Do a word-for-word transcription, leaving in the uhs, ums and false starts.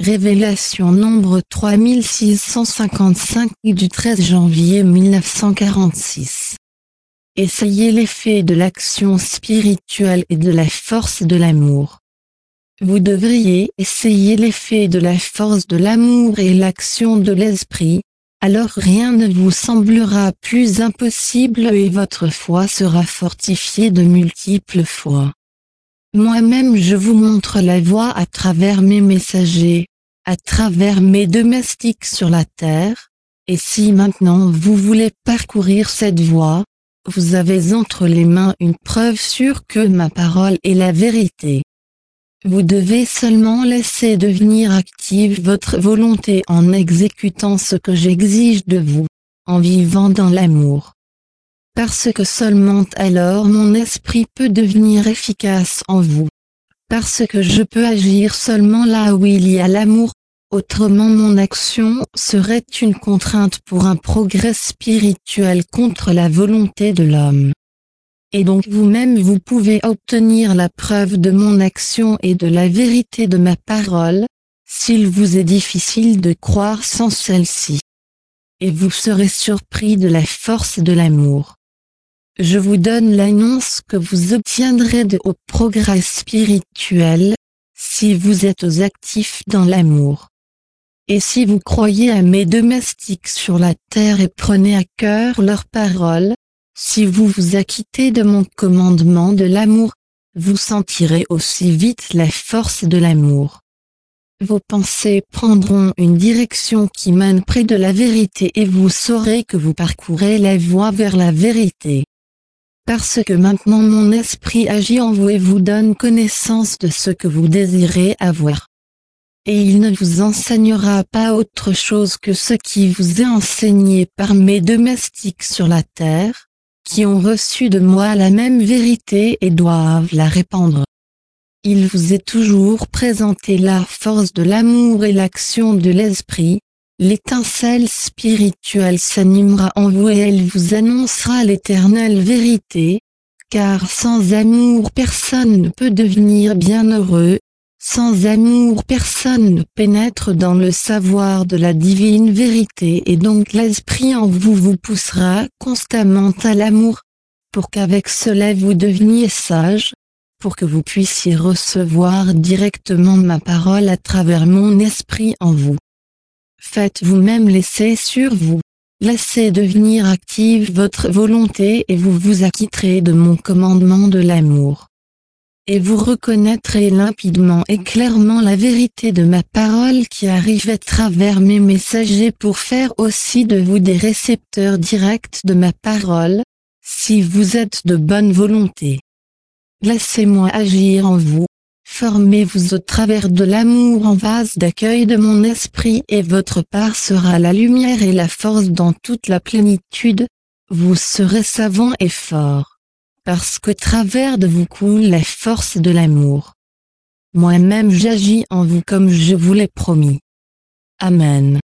Révélation nombre trois mille six cent cinquante-cinq du treize janvier mille neuf cent quarante-six. Essayez l'effet de l'action spirituelle et de la force de l'amour. Vous devriez essayer l'effet de la force de l'amour et l'action de l'esprit, alors rien ne vous semblera plus impossible et votre foi sera fortifiée de multiples fois. Moi-même je vous montre la voie à travers mes messagers, à travers mes domestiques sur la terre, et si maintenant vous voulez parcourir cette voie, vous avez entre les mains une preuve sûre que ma parole est la vérité. Vous devez seulement laisser devenir active votre volonté en exécutant ce que j'exige de vous, en vivant dans l'amour. Parce que seulement alors mon esprit peut devenir efficace en vous. Parce que je peux agir seulement là où il y a l'amour, autrement mon action serait une contrainte pour un progrès spirituel contre la volonté de l'homme. Et donc vous-même vous pouvez obtenir la preuve de mon action et de la vérité de ma parole, s'il vous est difficile de croire sans celle-ci. Et vous serez surpris de la force de l'amour. Je vous donne l'annonce que vous obtiendrez de hauts progrès spirituels, si vous êtes actifs dans l'amour. Et si vous croyez à mes domestiques sur la terre et prenez à cœur leurs paroles, si vous vous acquittez de mon commandement de l'amour, vous sentirez aussi vite la force de l'amour. Vos pensées prendront une direction qui mène près de la vérité et vous saurez que vous parcourez la voie vers la vérité. Parce que maintenant mon esprit agit en vous et vous donne connaissance de ce que vous désirez avoir. Et il ne vous enseignera pas autre chose que ce qui vous est enseigné par mes domestiques sur la terre, qui ont reçu de moi la même vérité et doivent la répandre. Il vous est toujours présenté la force de l'amour et l'action de l'esprit. L'étincelle spirituelle s'animera en vous et elle vous annoncera l'éternelle vérité, car sans amour personne ne peut devenir bienheureux, sans amour personne ne pénètre dans le savoir de la divine vérité et donc l'esprit en vous vous poussera constamment à l'amour, pour qu'avec cela vous deveniez sage, pour que vous puissiez recevoir directement ma parole à travers mon esprit en vous. Faites vous-même l'essai sur vous, laissez devenir active votre volonté et vous vous acquitterez de mon commandement de l'amour. Et vous reconnaîtrez limpidement et clairement la vérité de ma parole qui arrive à travers mes messagers pour faire aussi de vous des récepteurs directs de ma parole, si vous êtes de bonne volonté. Laissez-moi agir en vous. Formez-vous au travers de l'amour en vase d'accueil de mon esprit et votre part sera la lumière et la force dans toute la plénitude, vous serez savant et fort, parce qu'au travers de vous coule la force de l'amour. Moi-même j'agis en vous comme je vous l'ai promis. Amen.